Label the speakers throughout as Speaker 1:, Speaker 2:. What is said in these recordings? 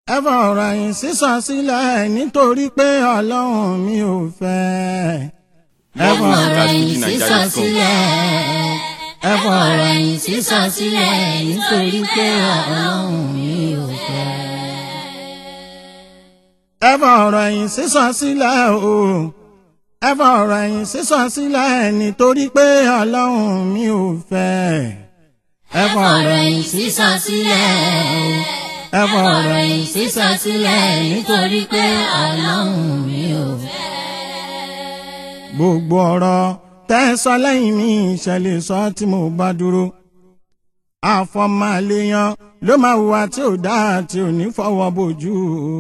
Speaker 1: ẹ fọ̀rọ̀ yín sísọ sílẹ̀ nítorí pé Ọlọ́run mi ò fẹ́. ẹ fọ̀rọ̀ yín sísọ sílẹ̀. ẹ fọ̀rọ̀ yín sísọ sílẹ̀ nítorí pé Ọlọ́run mi ò fẹ́. ẹ fọ̀rọ̀ yín sísọ sílẹ̀ o. ẹ fọ̀rọ̀ yín sísọ sílẹ̀ nítorí pé Ọlọ́run mi ò fẹ́. ẹ fọ̀rọ̀ yín sísọ sílẹ̀ o. ẹ fọ̀rọ̀ yín sísọ sílẹ̀ nítorí pé Ọlọ́run mi ò fẹ́. gbogbo ọ̀rọ̀ tẹ́ sọ lẹ́yìn mi ìṣẹ̀lẹ̀ sọ tí mo bá dúró. àfọ̀màlẹ́yàn ló máa hùwà tí ò dáa tí ò ní fọwọ́ bójú.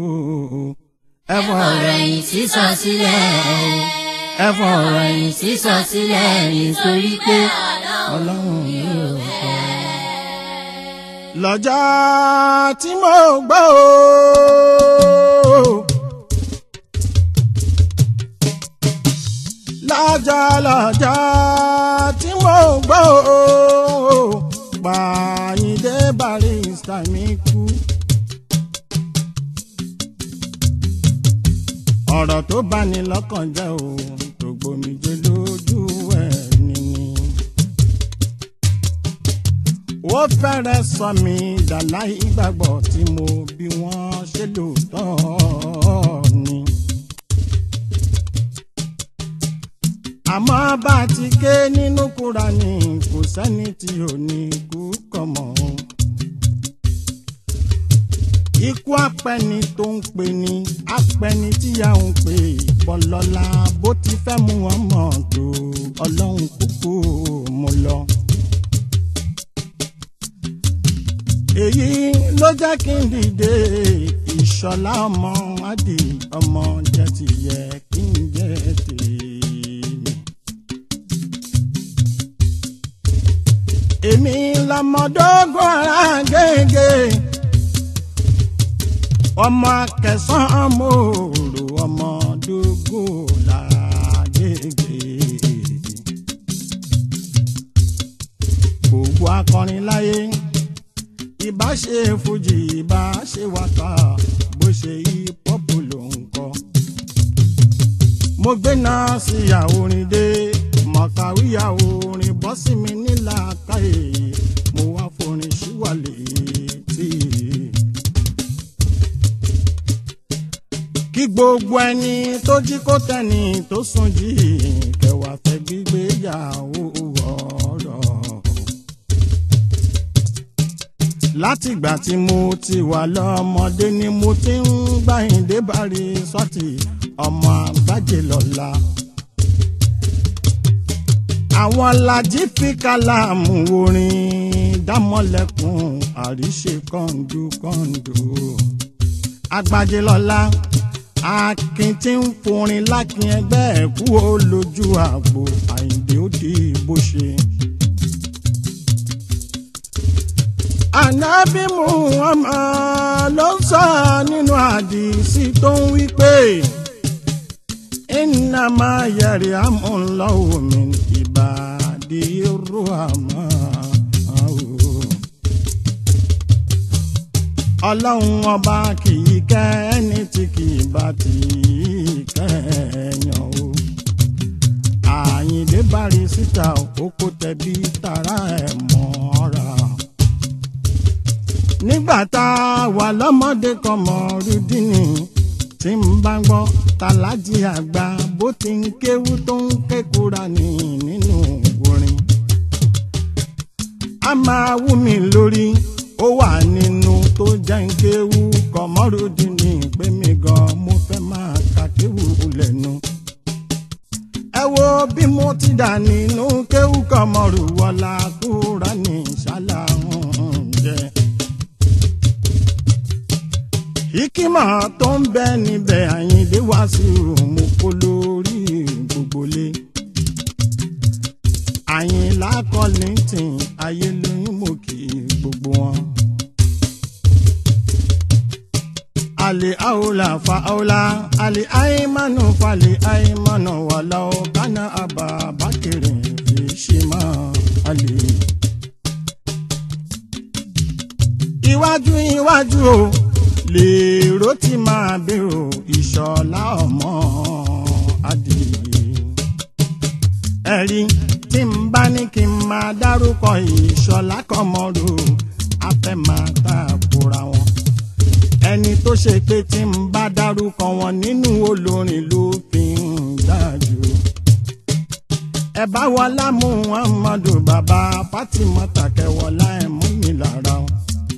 Speaker 1: ẹ fọ̀rọ̀ yín sísọ sílẹ̀. ẹ fọ̀rọ̀ yín sísọ sílẹ̀ nítorí pé Ọlọ́run mi ò fẹ́. lọ́jọ́ tí mo gbọ́ o. lọ́jọ́ tí mo gbọ́ o. Àyìndé Barrister mi kú. ọ̀rọ̀ tó bá ní lọ́kàn jẹ́ o tó gbòmìjẹ lójú ẹni ni. ó fẹ́rẹ̀ sọ mí dàláì ìgbàgbọ́ tí mo bí wọ́n ṣe lóòótọ́ ni. àmọ́ bá a ti ké nínú Kúránì kò sẹ́ni tí ò ní kú kọ̀mọ́. ikú apẹni tó ń pè ní apẹni tíyà ń pè bọ́lọ́lá bó ti fẹ́ mú wọn mọ̀ tó Ọlọ́run kúkú mú lọ. èyí ló jẹ́ kí n dìde Ìṣọ̀lá ọmọ Adì ọmọ jẹ́ ti yẹ kí n jẹ́ tèmi. èmi lọmọdógún ara gègé ọmọ akẹsàn mòrò ọmọdógún lára gègé. gbogbo akọrin láyé ìbá ṣe fújì ìbá ṣe wákà bó ṣe hip-hop ló ń kọ. mo gbé náà sí àwòrán dé mọ̀kàwíyàwó orin bọ́ sí mi nílà káyè mo wá forin ṣíwàlẹ̀ tí. kí gbogbo ẹni tó jí kó tẹ́ni tó sùn jí kẹwàá fẹ́ gbígbéyàwó ọ̀rọ̀. látìgbà tí mo ti wà lọ́mọdé ni mo ti ń gbàyìndé Barrister ọmọ àgbájé lọ́la. àwọn lajì fi kálámù orin dámọ́lẹ́kùn àríṣe kọ́ńdúkọ́ńdú. àgbájé lọ́la akin tí ń forin lákin ẹgbẹ́ ẹ̀kú olójú àgbo Àyìndé ó di bó ṣe. Ànábì Muhammad ló ń sọ nínú àdìsí tó ń wí pé innama yarhamullahu min ibadihi ruhama. Ọlọ́run ọba kì í kẹ́ ẹni tí kì í bá ti kẹ́yàn o. Àyìndé Barrister ó kó tẹbí tara ẹ̀ mọ́ra. nígbà tá a wà lọ́mọdé kan Mọ̀rúdínì tí ń bá gbọ́ tàlájì àgbà bó ti ń kéwú tó ń ké Kúránì nínú orin. a máa wú mi lórí ó wà nínú tó jẹ́ ń kéwú kọ Mọ̀rúdínì pé mi gan mo fẹ́ máa ka kéwú lẹ́nu. ẹ wo bí mo ti dà nínú kéwú kọ Mọ̀rú wọlá Kúránì ṣáláhùn jẹ́. ìkímà tó ń bẹ níbẹ̀ Àyìndé Wàsíù mú kó lórí gbogbo lé. Àyìnlá Kollington ayé lóyún mò kí gbogbo wọn. àlè àwòlà fa àwòlà àlè àìmánu falè àìmánu wàlá ọ̀kánà àbá bákẹ́rẹ́ fi ṣe máa àlè. iwájú iwájú o lè ló ti máa bèrò Ìṣọ̀lá ọmọ Adìyẹ. ẹ̀rí tí n bá ní kí n máa dárúkọ Ìṣọ̀lá Kọ́mọrù a fẹ́ máa tàkùrà wọn. ẹni tó ṣe pé tí n bá dárúkọ wọn nínú olórin ló fi ń dájú. ẹ bá Wọlá Muhammadu bàbá Fátímọ́tà kẹwọlá ẹ̀ mú mi lára wọn.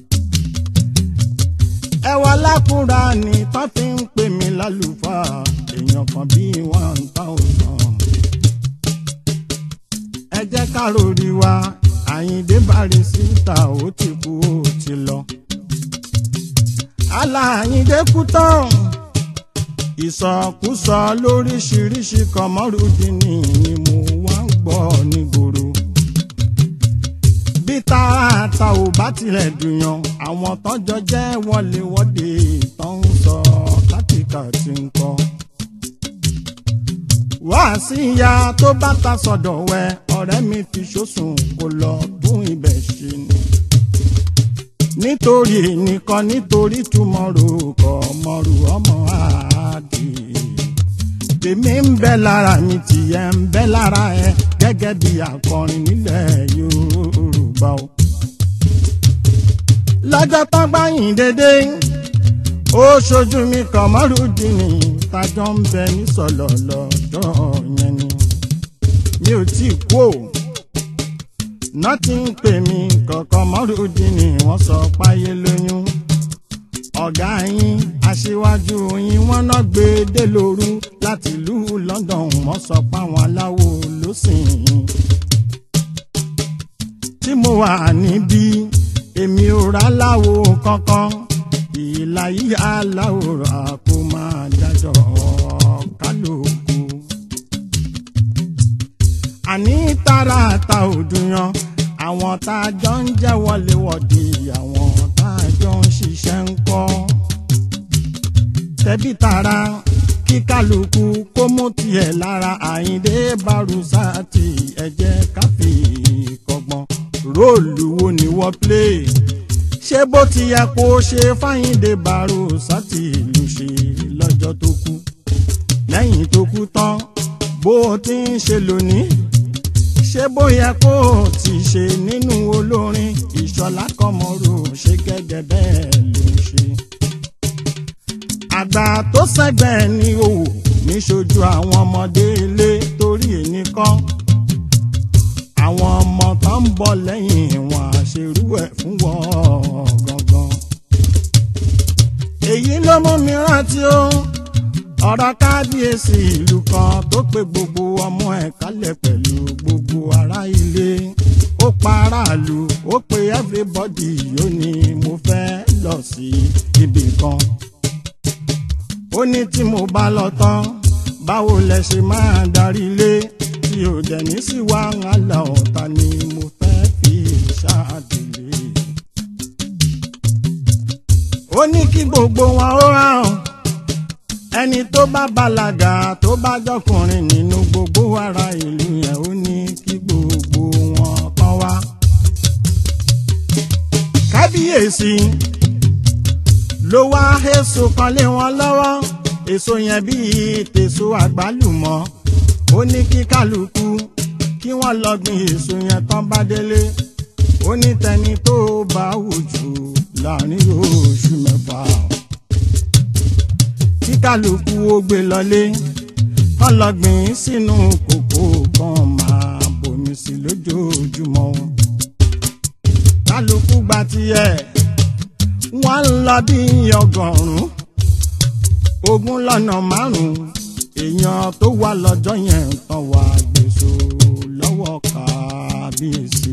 Speaker 1: ẹ Wọlá Kùránì tó fi ń pè mí lálùfáà èèyàn kan bí 1000. ẹ jẹ́ ká rori wa Àyìndé Bàrísítà ó ti kú ó ti lọ. Àyìndé kú tán ìsọkúsọ lóríṣiríṣi Kọmọrùdíìnì ni mo wá ń gbọ́ nígboro. bí tààtà ò bá tilẹ̀ dùnyàn àwọn tọ́jọ́ jẹ́ wọléwọ́de tó ń sọ kátìkàtì ń kọ́. wá sí ìyá tó bá ta sọ̀dọ̀ wẹ ọ̀rẹ́ mi fi ṣòsùn kó lọ tún ibẹ̀ ṣe ni. nítorí nìkan nítorí túmọ̀rò Kọ́mọrù ọmọ Adìyẹ. tèmi ń bẹ lára mi tìyẹ ń bẹ lára ẹ gẹ́gẹ́ bí akọrin nílẹ̀ Yorùbá o. lọ́jọ́ tán gbáyìn dédé ó ṣojú mi Kọmọrùdíìnì tájọ́ ń bẹ ní sọ̀lọ̀ lọ́jọ́ yẹn ni. mi ò tí kú o náà ti ń pè mí Kọmọrùdíìnì wọ́n sọ páyé lóyún. ọ̀gá yín aṣíwájú yín wọ́n náà gbé dé lóru láti ìlú London wọ́n sọ páwọn aláwo ló sìn yín. tí mo wà níbí èmi ò rà láwo kankan ìlà yìí aláwòrán kó máa dájọ́ kálukú. àní tààràtà òdùyàn àwọn tá a jọ ń jẹ́ wọléwọ̀de àwọn tá a jọ ń ṣiṣẹ́ ń kọ́. tẹ̀bí tara kí kálukú kó mú tiẹ̀ lára Àyìndé Bàrísítà ẹ jẹ́ ká fi kọ́gbọ́n. róòlù wo ni wọ́n play? ṣé bó ti yẹ kó ṣe f'Àyìndé Bàrísítà ló ṣe lọ́jọ́ tó kú? lẹ́yìn tó kú tán bó ti ń ṣe lónìí ṣé bóyá kó ti ṣe nínú olórin Ìṣọ̀lá Kọ́mọrù ṣe gẹ́gẹ́ bẹ́ẹ̀ ló ṣe. àgbà tó sẹ́gbẹ̀ ní òwò níṣojú àwọn ọmọdé ilé torí ẹnìkan àwọn ọmọ tó ń bọ̀ lẹ́yìn wọn àṣerú ẹ̀ fún wọn gangan. èyí ló mú mi rántí ó ọ̀rọ̀ kábíyèsí ìlú kan tó pe gbogbo ọmọ ẹ̀ kálẹ̀ pẹ̀lú gbogbo ará ilé. ó pa aráàlú ó pe everybody ó ní mo fẹ́ lọ sí ibì kan. ó ní tí mo bá lọ tán báwo lẹ ṣe máa darí ilé tí ò dẹ̀ ní sí wàhálà ọ̀tá ni mo fẹ́ fi ṣáàdìlé. ó ní kí gbogbo wọn ó hàn ẹni tó bá bàlágà tó bá jọkùnrin nínú gbogbo ará ìlú yẹn ó ní kí gbogbo wọn kàn wá. kábíyèsí ló wá èso kan lé wọn lọ́wọ́ èso yẹn bíi tèso àgbálùmọ̀. ó ní kí kálukú kí wọ́n lọ gbin èso yẹn tán bá délé. ó ní tẹni tó bá wù jù láàrin oṣù 6 kí kálukú ó gbé lọlé kán lọ gbìn sínú kòkó kan máa bomi sí lójoojúmọ́. kálukú gba tiẹ̀ wọ́n ń lọ bí 100 ogún lọ́nà 5 èèyàn tó wà lọ́jọ́ yẹn tán wà gbèsò lọ́wọ́ kábíyèsí.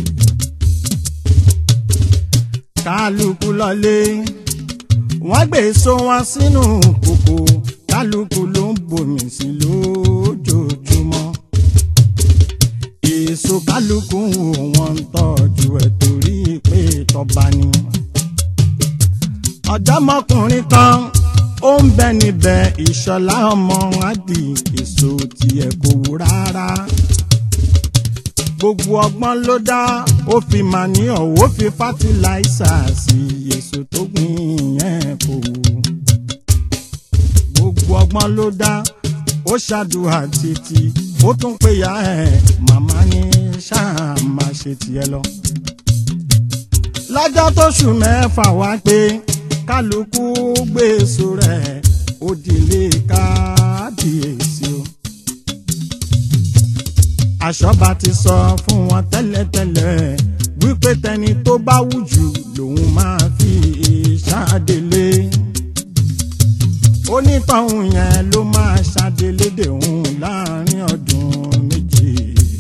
Speaker 1: kálukú lọlé wọ́n gbé èso wọn sínú kòkò kálukú ló ń bomi sí lójoojúmọ́. èso kálukú wọn ń tọ́jú ẹ̀ torí pé tọ́ba ni. ọ̀dọ́mọkùnrin kan ó ń bẹ níbẹ̀ Ìṣọ̀lá ọmọ Adìyẹ èso tiẹ̀ kò wú rárá. gbogbo ọgbọ́n ló dá ó fi manure ó fi fertilizer sí èso tó gbìn yẹn kò wú. ọgbọ́n ló dá ó ṣàdúrà títí ó tún pé ya ẹ̀ màmá ní ṣáà máa ṣe tiẹ̀ lọ. lọ́jọ́ tóṣù mẹ́fà wá pé kálukú gbé èso rẹ̀ ó dilé kábíyèsí o. àṣọba ti sọ fún wọn tẹ́lẹ̀tẹ́lẹ̀ wípé tẹni tó bá wù jù lòun máa fi ṣàdélé. onítọ̀hún yẹn ló máa ṣàdélé dèhùn láàrin ọdún méjì.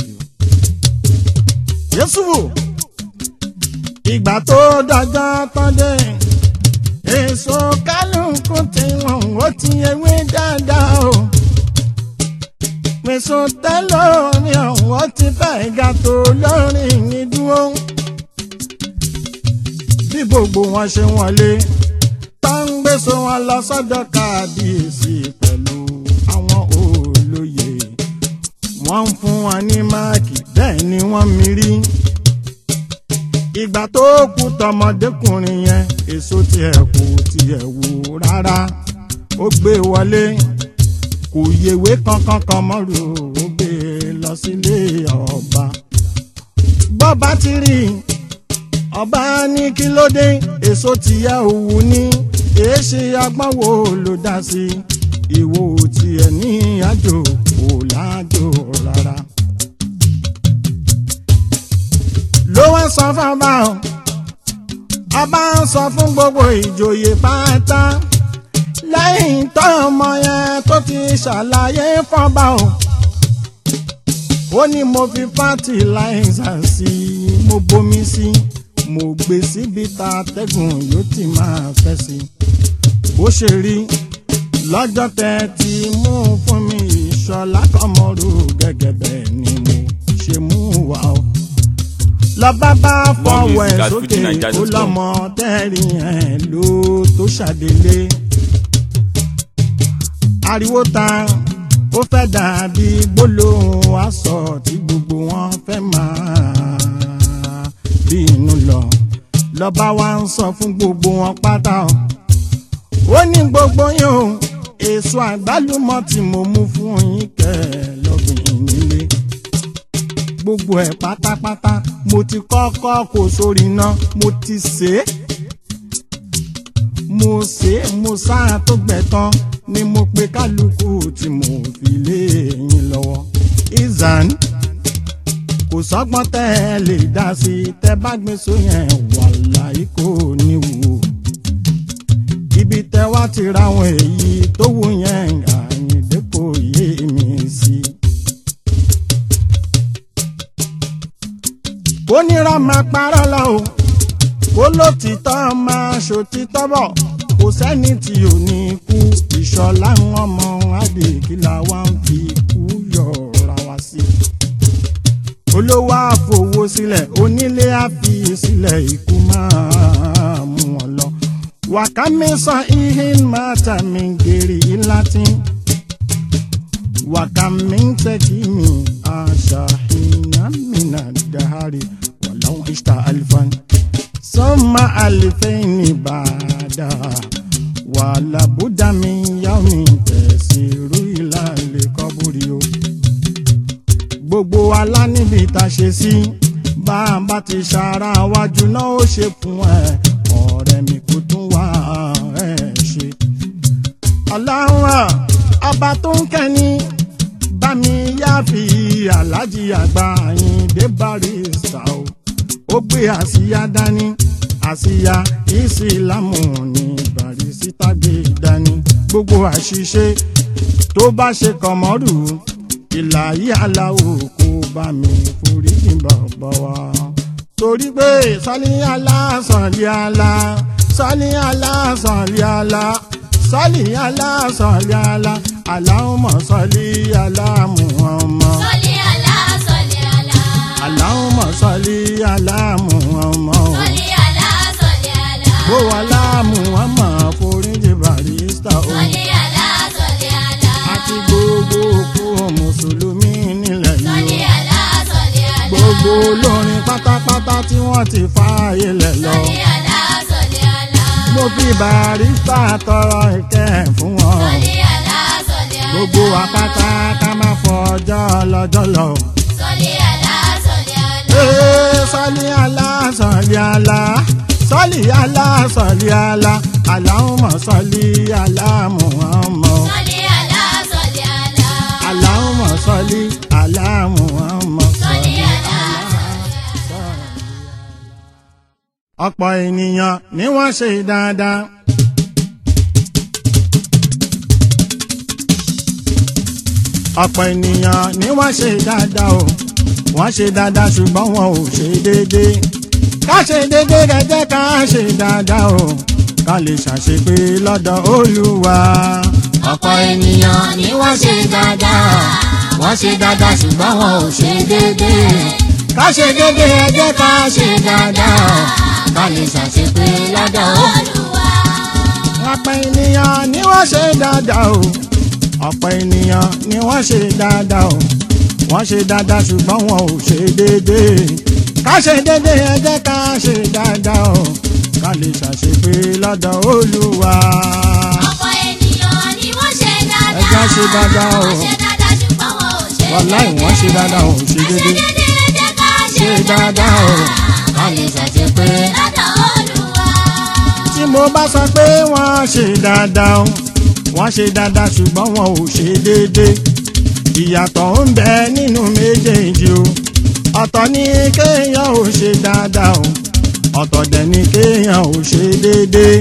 Speaker 1: Yẹ́sùfù ìgbà tó dọjọ́ tán dé èso kálukú tí wọ́n ó ti ewé dáadáa o. èso tẹ́lọ̀ mi ọ̀hún ó ti fẹ́ ga tó lórí mi dúró. bí gbogbo wọn ṣe wọlé tá ń gbèsò wọn lọ sọ́dọ̀ kábíyèsí pẹ̀lú àwọn olóyè wọ́n ń fún wọn ní máàkì bẹ́ẹ̀ ni wọ́n mírí. ìgbà tó kù tọmọdékùnrin yẹn èso tiẹ̀ kò tiẹ̀ wò rárá ó gbé wọlé kò yèwé kankan kan mọ́rù ó gbé lọ sílé ọba. bọ́ba ti rí ọba ní kí ló dé èso tìyẹ òwú ní èéṣe agbọ́n wo ló dá sí ìwò tiẹ̀ ní àjò kò lájò rárá. ló wá sọ fún ọba ń sọ fún gbogbo ìjòyè pátá lẹ́yìn tó ọmọ yẹn tó ti ṣàlàyé fọ́ba o. ó ní mo fi fertilizer sí mo bomi sí mo gbé síbi tá atẹ́gùn yóò ti máa fẹ́ sí. bó ṣe rí lọ́jọ́ tẹ́ ti mú fún mi ìṣọ̀lá kọ́mọ́rù gẹ́gẹ́ bẹ́ẹ̀ ni mo ṣe mú wá o. lọ́ba bá fọwọ́ ẹ̀ sókè ó lọ́mọ tẹ́rì ẹ̀ ló tó ṣàdélé. ariwo ta ó fẹ́ dàbí gbólóhùn aṣọ tí gbogbo wọn fẹ́ máa bí inú lọ. lọ́ba wa ń sọ fún gbogbo wọn pátá ó ní gbogbo yín o èso àgbálùmọ̀ tí mo mú fún yín kẹ́ lọ́gbìn nílé. gbogbo ẹ̀ pátápátá mo ti kọ́kọ́ kó sórí iná mo ti sè é mo sáà tó gbẹ̀ tán ni mo pe kálukú tí mo fi lé yín lọ́wọ́. izan kò sọ́gbọ́n tẹ́ ẹ lè dá sí tẹ́ bá gbé sóyẹn wàláhì kò ní wò. ibi tẹ́ wá ti ra àwọn èyí tó wù yẹn Àyìndé kò yé mi sí. kó nira máa parọ́ lọ o kó lótìtọ́ máa ṣòtítọ́ bọ̀ kò sẹ́ni tí ò ní kú. Ìṣọ̀lá ọmọ Adékìlá wa ń fi kú yọ̀ra wá sí. olówó àfowó sílẹ̀ onílé àfi sílẹ̀ ikú máa mú wọn lọ. wàkàmẹ́sàn ihin mata mi gèrè latin wàkàmẹ́ntẹ́kìmí àṣàhìnà mìíràn dàárì wàláwọn ìṣtà alifan sọ́mà alifẹ́ni bàdà wàhálà búdà mi yá mi tẹ̀sí irú ìlàlẹ̀ kọ́búrí o. gbogbo alá níbi tá a ṣe sí bá a bá ti ṣara wájú náà ó ṣe fún ẹ ọ̀rẹ́ mi kò tún wá ẹ ṣe. aláwọ̀ ọba tó ń kẹ́ni bá mi yá fi aláàjì àgbà Àyìndé Barrister o. ó gbé àsíá dání àsíá ìsìlámù ní Barrister gbé dání. gbogbo àṣìṣe tó bá ṣe Kọ̀mọ́rù ìlàyé aláwo kó bá mi foríjì bàbá wa. torí pé sọ́lí àlá sọ́lí àlá sọ́lí àlá sọ́lí àlá sọ́lí àlá sọ́lí àlá Allahumma sọ́lí àlá Muhammad.
Speaker 2: sọ́lí àlá sọ́lí àlá.
Speaker 1: Allahumma sọ́lí àlá Muhammad.
Speaker 2: sọ́lí àlá sọ́lí àlá.
Speaker 1: bó wà láàmú ọmọ foríjì Barrister o.
Speaker 2: sọ́lí àlá sọ́lí àlá.
Speaker 1: àti gbogbo òkú mùsùlùmí nílẹ̀
Speaker 2: sọ́lí
Speaker 1: yìí
Speaker 2: àlá sọ́lí àlá.
Speaker 1: gbogbo olórin pátápátá tí wọ́n ti fààyè lẹ̀ lọ.
Speaker 2: sọ́lí àlá sọ́lí àlá.
Speaker 1: mo fi Barrister tọrọ ìkẹ́ fún wọn.
Speaker 2: sọ́lí àlá
Speaker 1: gbogbo apáta ká má fọjọ́ lọ́jọ́ lọ.
Speaker 2: Sọ̀lì àlá, sọ̀lì àlá.
Speaker 1: Sọ̀lì àlá, sọ̀lì àlá. Sọ̀lì àlá, sọ̀lì àlá. Allahumma sọ̀lì àlá Muhammad.
Speaker 2: Sọ̀lì àlá, sọ̀lì àlá.
Speaker 1: Allahumma sọ̀lì àlá Muhammad.
Speaker 2: Sọ̀lì àlá.
Speaker 1: Ọ̀pọ̀ ènìyàn ni wọ́n ṣe dáadáa. Ọ̀pọ̀ ènìyàn ni wọ́n ṣe dáadáa o. Wọ́n ṣe dáadáa ṣùgbọ́n wọn ò ṣe déédéé. Ká ṣe déédéé rẹ̀ jẹ́ ká ṣe dáadáa o. Ká lè ṣàṣepé lọ́dọ̀ Olúwa.
Speaker 2: Ọ̀pọ̀ ènìyàn ni wọ́n ṣe dáadáa. Wọ́n ṣe dáadáa ṣùgbọ́n wọn ò ṣe déédéé.
Speaker 1: Ká ṣe déédéé rẹ̀ jẹ́ ká ṣe dáadáa o.
Speaker 2: Ká lè ṣàṣepé lọ́dọ̀ Olúwa.
Speaker 1: Ọ̀pọ̀ ènìyàn ni wọ́n ṣe dáadáa o. Ọ̀pọ̀ ènìyàn ni wọ́n ṣe dáadáa o. Wọ́n ṣe dáadáa ṣùgbọ́n wọn ò ṣe déédéé. Ká ṣe déédéé ẹ jẹ́ ká ṣe dáadáa o. Ká lè ṣàṣepé lọ́dọ̀ Olúwa.
Speaker 2: Ọ̀pọ̀ ènìyàn ni wọ́n ṣe dáadáa.
Speaker 1: Ẹ jẹ́ ṣe dáadáa o.
Speaker 2: Wọ́n ṣe dáadáa ṣùgbọ́n wọn ò ṣe déédéé.
Speaker 1: Wàláì wọ́n ṣe dáadáa ò ṣe
Speaker 2: Ká ṣe
Speaker 1: déédéé.
Speaker 2: déédéé ẹ jẹ́ ká ṣe
Speaker 1: Ṣe dáadáa o.
Speaker 2: Ká lè ṣàṣepé lọ́dọ̀ Olúwa.
Speaker 1: Tí mo bá sọ pé wọ́n ṣe dáadáa o. Wọ́n ṣe dáadáa ṣùgbọ́n wọn ò ṣe déédéé. Ìyàtọ̀ ń bẹ nínú méjèèjì o. Ọ̀tọ̀ ni kéèyàn ò ṣe dáadáa o. Ọ̀tọ̀ dẹ̀ ni kéèyàn ò ṣe déédéé.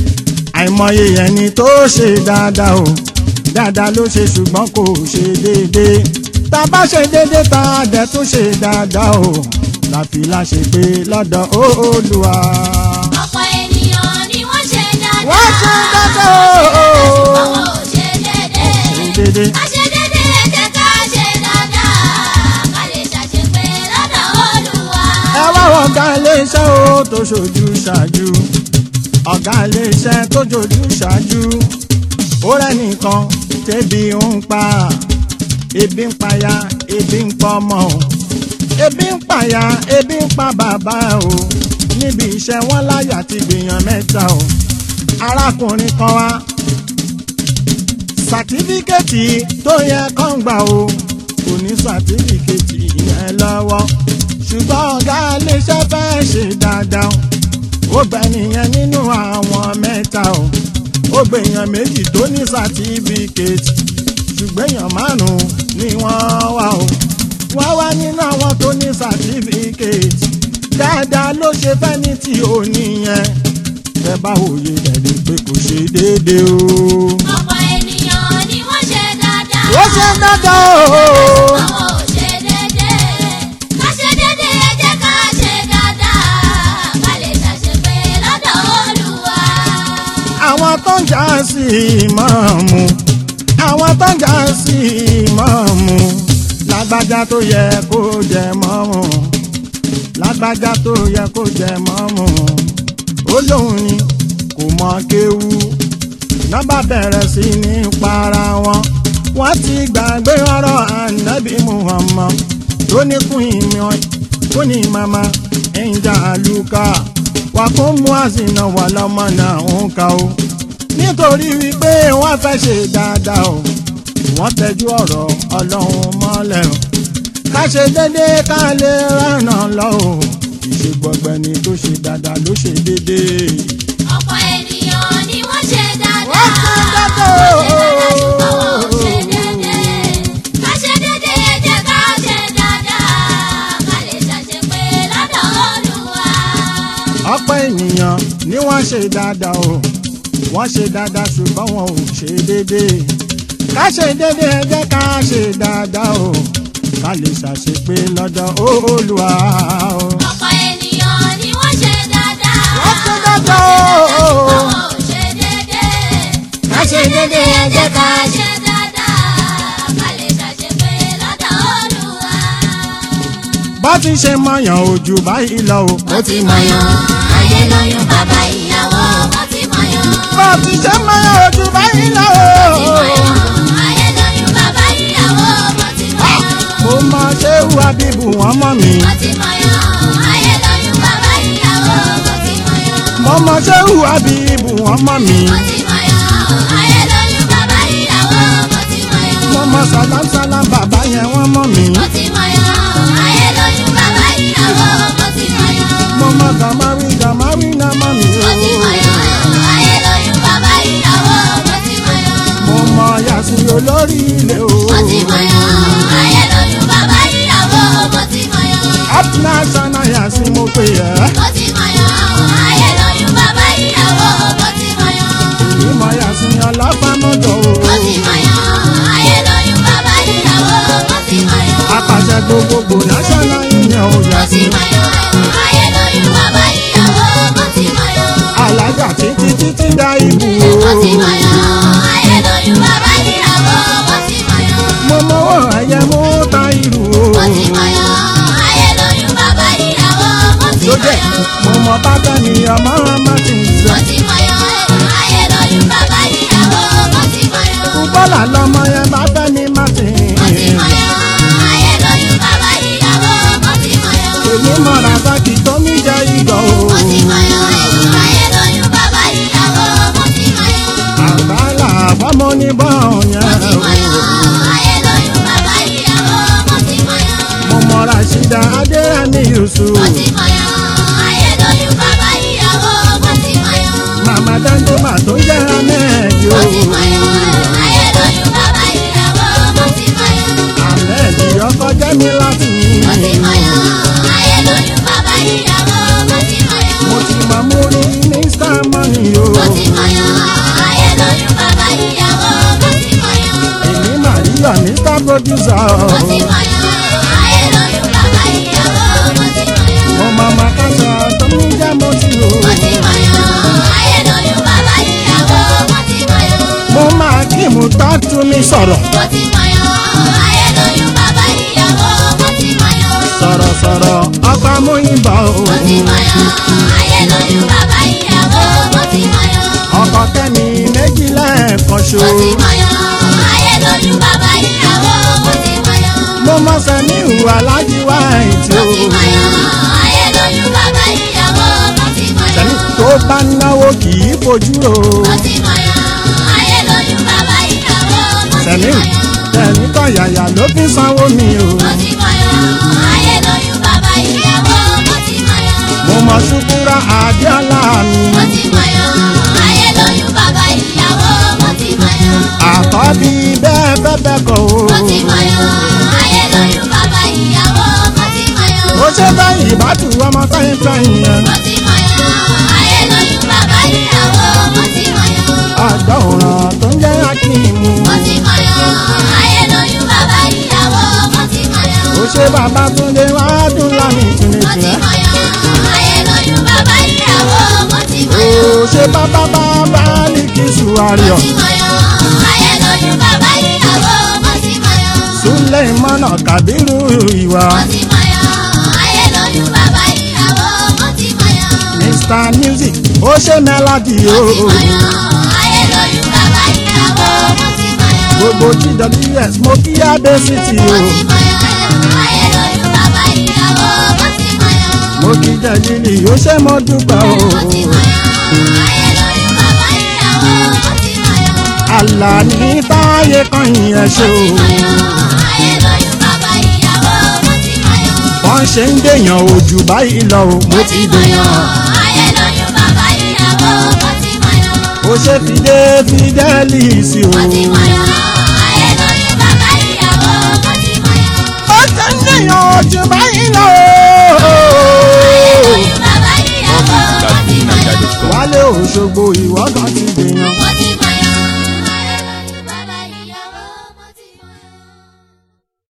Speaker 1: Àìmọye ẹni tó ṣe dáadáa o. Dáadáa ló ṣe ṣùgbọ́n kò ṣe déédéé. Tá a bá ṣe déédéé tá a dẹ̀ tún ṣe dáadáa o. Láfi láṣẹ pé lọ́dọ̀ Olúwa.
Speaker 2: Ọ̀pọ̀ ènìyàn ni wọ́n ṣe dáadáa.
Speaker 1: Wọ́n ṣe dáadáa o.
Speaker 2: Ṣùgbọ́n wọn ò ṣe déédéé.
Speaker 1: Ṣe déédéé.
Speaker 2: Ká ṣe déédéé ẹ jẹ́ ká ṣe dáadáa. Ká lè ṣàṣepé lọ́dọ̀ Olúwa.
Speaker 1: Ẹ wá ọ̀gá iléeṣẹ́ o tó ṣojú ṣáájú. Ọ̀gá iléeṣẹ́ tó ṣojú ṣáájú. Ó rẹ́nìkan tẹ́bi ń pa. Ebi ń paya, ebi ń pa ọmọ o. Ebi ń paya, ebi ń pa bàbá o. Níbi iṣẹ́ wọn láyà ti gbìyàn mẹ́ta o. Arákùnrin kan wá. Sàtífíkẹ́tì tó yẹ kán gbà o. Kò ní sàtífíkẹ́tì yẹn lọ́wọ́. Ṣùgbọ́n ọ̀gá iléeṣẹ́ fẹ́ ṣe dáadáa o. Ó gbà nìyẹn nínú àwọn mẹ́ta o. Ó gbèyàn méjì tó ní sàtífíkẹ́tì. Ṣùgbọ́n èèyàn márùn-ún ni wọ́n wà o. Wọ́n wá nínú àwọn tó ní sàtífíkẹ́tì. Dáadáa ló ṣe fẹ́ ní tí ò níyẹn. Ẹ bá wòye ẹ̀rí pé kò ṣe déédéé o.
Speaker 2: Ọ̀pọ̀ ènìyàn ni wọ́n ṣe dáadáa.
Speaker 1: Ó ṣe dáadáa o.
Speaker 2: Ṣùgbọ́n wọn ò ṣe déédéé. Ká ṣe déédéé ẹ jẹ́ ká ṣe dáadáa. Ká lè ṣàṣepé lọ́dọ̀ Olúwa.
Speaker 1: Àwọn tó ń jà sí ìmáàmù. Àwọn tó ń jà sí ìmáàmù. Lágbájá tó yẹ kó jẹ mọ́mù. Lágbájá tó yẹ kó jẹ mọ́mù. Ó lóun ni kò mọ kéwú. Nọ́bà bẹ̀rẹ̀ sí ní para wọn. Wọ́n ti gbàgbé ọ̀rọ̀ Ànábì Muhammad tó ní kún ní mama ẹ̀ńjà àlùkà. Wà kún mú àsìnà wà lọ́mọ náà ń ka o. Nítorí wípé wọ́n fẹ́ ṣe dáadáa o. Wọ́n tẹ́jú ọ̀rọ̀ Ọlọ́run mọ́lẹ̀ o. Ká ṣe déédéé ká lè rànà lọ o. Ìṣe gbọ̀gbẹ́ni tó ṣe dáadáa ló ṣe déédéé.
Speaker 2: Ọ̀pọ̀ ènìyàn ni wọ́n ṣe dáadáa.
Speaker 1: Wọ́n ṣe dáadáa o.
Speaker 2: Wọ́n ṣe dáadáa ṣùgbọ́n wọn ò ṣe déédéé. Ká ṣe déédéé ẹ jẹ́ ká ṣe dáadáa. Ká lè ṣàṣepé lọ́dọ̀ Olúwa.
Speaker 1: Ọ̀pọ̀ ènìyàn ni wọ́n ṣe dáadáa o. Wọ́n ṣe dáadáa ṣùgbọ́n wọn ò ṣe déédéé. Ká ṣe déédéé ẹ jẹ́ ká ṣe dáadáa o. Ká lè ṣàṣepé lọ́dọ̀ Olúwa o.
Speaker 2: Ọ̀pọ̀ ènìyàn ni wọ́n ṣe dáadáa.
Speaker 1: Wọ́n ṣe dáadáa o.
Speaker 2: Ṣùgbọ́n wọn ò ṣe déédéé. Ká ṣe déédéé ẹ jẹ́ ká ṣe dáadáa. Ká lè ṣàṣepé lọ́dọ̀ Olúwa.
Speaker 1: Bá ti ṣe mọ̀yàn ojú báyìí lọ o.
Speaker 2: Mo ti mọ̀yàn, ayé lóyún bàbá ìyàwó. Mo ti mọ̀yàn.
Speaker 1: Bá ti ṣe mọ̀yàn ojú báyìí lọ o.
Speaker 2: Ayé lóyún bàbá ìyàwó. Mo ti mọ̀yàn.
Speaker 1: Mo mọ Ṣéhù Hábíbù wọ́n mọ̀ mí.
Speaker 2: Mo ti mọ̀yàn. Ayé lóyún bàbá ìyàwó. Mo ti mọ̀yàn.
Speaker 1: Mo mọ Ṣéhù Hábíbù wọ́n mọ̀ mí.
Speaker 2: Mo ti mọ̀yàn. Ayé lóyún bàbá ìyàwó. Mo ti mọ̀yàn.
Speaker 1: dò lórí ilé o.
Speaker 2: mo ti mọ̀yán ayé lóyún bàbá ìyàwó mo ti mọ̀yán.
Speaker 1: up national yà sí mo pè ẹ́.
Speaker 2: mo ti mọ̀yán ayé lóyún bàbá ìyàwó mo ti mọ̀yán.
Speaker 1: ìmọ̀ yà sí ọlọ́fàmọ́jọ o.
Speaker 2: mo ti mọ̀yán ayé lóyún bàbá ìyàwó mo ti mọ̀yán.
Speaker 1: apàṣẹ gbogbogbò national union ò yà
Speaker 2: mo ti
Speaker 1: sí.
Speaker 2: mọ̀yán ayé lóyún bàbá ìyàwó mo ti mọ̀yán.
Speaker 1: alájà títí títí dá ibù
Speaker 2: mo ti
Speaker 1: o.
Speaker 2: mọ̀yán ayé lóyún bàbá ìyàwó mo ti mọ̀yán.
Speaker 1: mo mọ̀wọ́ ẹ̀yẹ mú ta irú o.
Speaker 2: mo ti mọ̀yán ayé lóyún bàbá ìyàwó mo ti
Speaker 1: lójẹ́
Speaker 2: mọ̀yán.
Speaker 1: mo mọ bàbá mi ọmọ martins.
Speaker 2: mo ti mọ̀yán ayé lóyún bàbá ìyàwó mo ti mọ̀yán.
Speaker 1: bọ́lá lọmọ yẹn bàbá mi martins.
Speaker 2: mo ti mọ̀yán ayé lóyún bàbá ìyàwó mo ti mọ̀yán.
Speaker 1: èyí mọ̀ra sákì tó mi jẹ́ ìgò o.
Speaker 2: mo ti mọ̀yán ayé lóyún bàbá ìyàwó mo ti mọ̀yán.
Speaker 1: àbálà fọmọ ní bọ́ọ̀
Speaker 2: mo ti
Speaker 1: yẹn
Speaker 2: mọ̀yán
Speaker 1: o.
Speaker 2: ayé lóyún bàbá ìyàwó mo ti mọ̀yán.
Speaker 1: mo mọ̀ra ṣídà adéyẹmí yusuf.
Speaker 2: mo ti mọ̀yán ayé lóyún bàbá ìyàwó mo ti mọ̀yán.
Speaker 1: màmá dáńdọ́mà tó jẹ́ amẹ́ẹ̀dì o.
Speaker 2: mo ti mọ̀yán ayé lóyún bàbá ìyàwó mo ti mọ̀yán.
Speaker 1: amẹ́ẹ̀dì ọkọ jẹ́ mi láti mi.
Speaker 2: mo ti mọ̀yán ayé lóyún bàbá ìyàwó mo ti mọ̀yán.
Speaker 1: mo ti mọ̀ mú rí ní star money o.
Speaker 2: mo ti mọ̀yán ayé lóyún bàbá ìyàwó mo ti mọ̀yán.
Speaker 1: èmi màríyà ní star producer o.
Speaker 2: mo ti mọ̀yán ayé lóyún bàbá ìyàwó mo ti mọ̀yán.
Speaker 1: mo máa ma kájà tó ń jẹ́ mo ti o.
Speaker 2: mo ti mọ̀yán ayé lóyún bàbá ìyàwó mo ti mọ̀yán.
Speaker 1: mo máa kí mu tó tún mi sọ̀rọ̀.
Speaker 2: mo ti mọ̀yán ayé lóyún bàbá ìyàwó mo ti mọ̀yán.
Speaker 1: sọ̀rọ̀sọ̀rọ̀ ọkọ amóyìnbó o.
Speaker 2: mo ti mọ̀yán ayé lóyún bàbá ìyàwó mo ti mọ̀yán.
Speaker 1: ọkọ kẹ́mi méjì lẹ́ẹ̀kan ṣo.
Speaker 2: mo ti mọ̀yán ayé lóyún bàbá ìyàwó mo ti mọ̀yán.
Speaker 1: mo mọ̀ sẹ́ni ìhùwà láti wá ìtì
Speaker 2: mo
Speaker 1: o.
Speaker 2: ti mọ̀yán ayé lóyún bàbá ìyàwó mo ti mọ̀yán.
Speaker 1: sẹ́ni tó bá náwó kì í fojú o.
Speaker 2: mo ti mọ̀yán ayé lóyún bàbá ìyàwó mo ti
Speaker 1: sẹ́ni
Speaker 2: mọ̀yán.
Speaker 1: sẹ́ni kan yàyà ló fi sanwó mi o.
Speaker 2: mo ti mọ̀yán ayé lóyún bàbá ìyàwó mo ti mọ̀yán.
Speaker 1: mo mọ̀ ṣùkúrà àdéhàlà mi.
Speaker 2: mo ti mọ̀yán ayé lóyún bàbá ìyàwó mo ti mọ̀yán.
Speaker 1: àkọ́bí bẹ́ẹ̀ bẹ́ẹ̀ bẹ́ẹ̀ kọ́ o.
Speaker 2: mo ti mọ̀yán ayé lóyún bàbá ìyàwó mo ti mọ̀yán.
Speaker 1: ó ṣe báyìí ìbátú ọmọ táyín táyín yẹn.
Speaker 2: mo ti mọ̀yán ayé lóyún bàbá ìyàwó mo ti mọ̀yán.
Speaker 1: àgbà òràn tó ń jẹ́ akíìmù.
Speaker 2: mo ti mọ̀yán ayé lóyún bàbá ìyàwó mo ti mọ̀yán.
Speaker 1: ó ṣe bàbá Túndé wá dùn lámì
Speaker 2: mo ti
Speaker 1: tìǹtìǹ.
Speaker 2: mọ̀yán ayé lóyún bàbá ìyàwó mo ti mọ̀yán.
Speaker 1: ó ṣe bàbá bàbá Líkísù
Speaker 2: mo
Speaker 1: Àríọ̀.
Speaker 2: ti mọ̀yán ayé lóyún bàbá ìyàwó mo ti mọ̀yán.
Speaker 1: Súlẹ̀mọ́nà Kàbírù ìwà.
Speaker 2: mo ti mọ̀yán ayé lóyún bàbá ìyàwó mo ti mọ̀yán.
Speaker 1: Mr Music ó ṣe mélòdì o.
Speaker 2: mo ti mọ̀yán ayé lóyún bàbá ìyàwó mo ti mọ̀yán.
Speaker 1: gbogbo GWS mo kí Adé City o.
Speaker 2: mo ti mọ̀yán ayé lóyún bàbá ìyàwó mo ti mọ̀yán.
Speaker 1: mo kí Jẹ́lílì ó ṣe mo dúpẹ́ o.
Speaker 2: mo ti mọ̀yán ayé lóyún bàbá ìyàwó mo ti mọ̀yán.
Speaker 1: Àlàní táyé kan yẹn ṣe o.
Speaker 2: mo ti mọ̀yán ayé lóyún bàbá ìyàwó mo ti mọ̀yán.
Speaker 1: wọ́n ṣe ń dèèyàn ojú báyìí lọ o. mo ti dèèyàn.
Speaker 2: ayé lóyún bàbá ìyàwó mo ti mọ̀yán.
Speaker 1: ó ṣe fìdé Fidelis o.
Speaker 2: mo ti mọ̀yán ayé lóyún bàbá ìyàwó mo ti mọ̀yán.
Speaker 1: ó ṣe ń dèèyàn ojú báyìí lọ o.
Speaker 2: ayé lóyún bàbá ìyàwó mo ti mọ̀yán.
Speaker 1: Wálé Òṣogbo